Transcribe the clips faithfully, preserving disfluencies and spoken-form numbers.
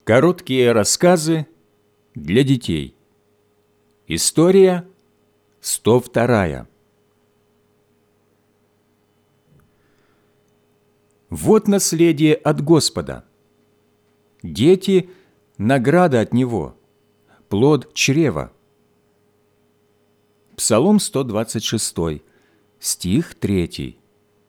Короткие рассказы для детей. История сто вторая. Вот наследие от Господа. Дети – награда от Него, плод чрева. Псалом сто двадцать шесть, стих три.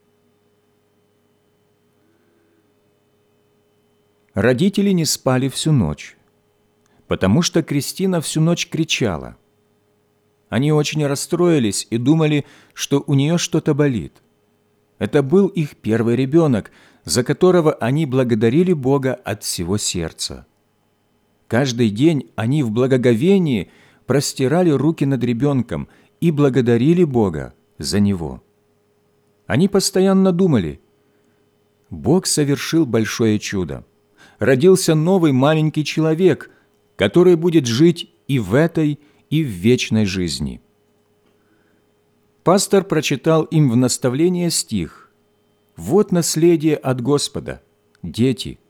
Родители не спали всю ночь, потому что Кристина всю ночь кричала. Они очень расстроились и думали, что у нее что-то болит. Это был их первый ребенок, за которого они благодарили Бога от всего сердца. Каждый день они в благоговении простирали руки над ребенком и благодарили Бога за него. Они постоянно думали: Бог совершил большое чудо. Родился новый маленький человек, который будет жить и в этой, и в вечной жизни. Пастор прочитал им в наставление стих: «Вот наследие от Господа, дети».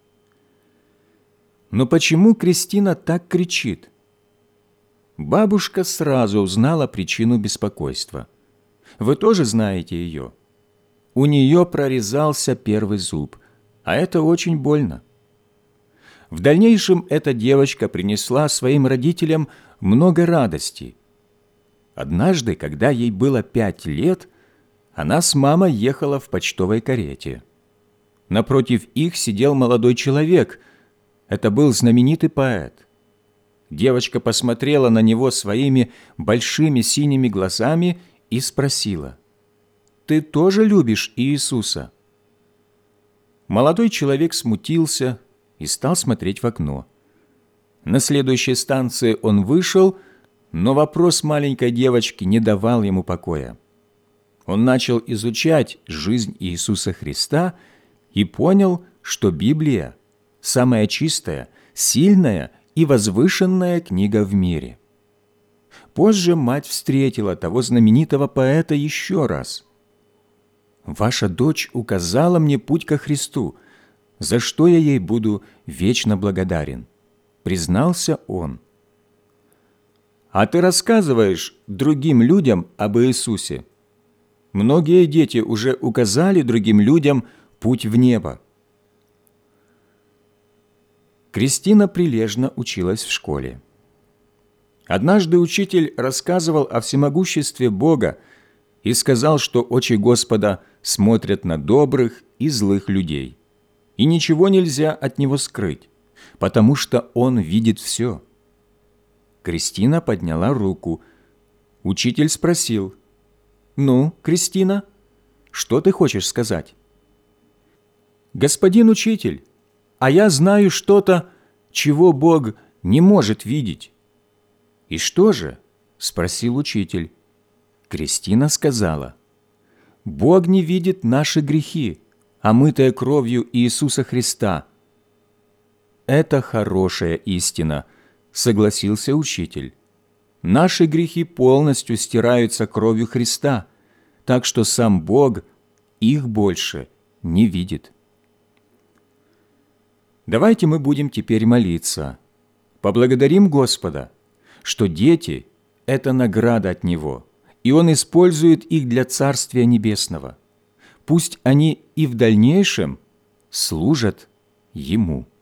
Но почему Кристина так кричит? Бабушка сразу узнала причину беспокойства. Вы тоже знаете ее. У нее прорезался первый зуб, а это очень больно. В дальнейшем эта девочка принесла своим родителям много радости. Однажды, когда ей было пять лет, она с мамой ехала в почтовой карете. Напротив их сидел молодой человек. Это был знаменитый поэт. Девочка посмотрела на него своими большими синими глазами и спросила: «Ты тоже любишь Иисуса?» Молодой человек смутился и стал смотреть в окно. На следующей станции он вышел, но вопрос маленькой девочки не давал ему покоя. Он начал изучать жизнь Иисуса Христа и понял, что Библия – самая чистая, сильная и возвышенная книга в мире. Позже мать встретила того знаменитого поэта еще раз. «Ваша дочь указала мне путь ко Христу, за что я ей буду вечно благодарен», — признался он. «А ты рассказываешь другим людям об Иисусе? Многие дети уже указали другим людям путь в небо». Кристина прилежно училась в школе. Однажды учитель рассказывал о всемогуществе Бога и сказал, что очи Господа смотрят на добрых и злых людей, и ничего нельзя от Него скрыть, потому что Он видит все. Кристина подняла руку. Учитель спросил: «Ну, Кристина, что ты хочешь сказать?» «Господин учитель, а я знаю что-то, чего Бог не может видеть». «И что же?» – спросил учитель. Кристина сказала: «Бог не видит наши грехи, омытая кровью Иисуса Христа». «Это хорошая истина», – согласился учитель. «Наши грехи полностью стираются кровью Христа, так что сам Бог их больше не видит». Давайте мы будем теперь молиться. Поблагодарим Господа, что дети – это награда от Него, и Он использует их для Царствия Небесного. Пусть они и в дальнейшем служат Ему.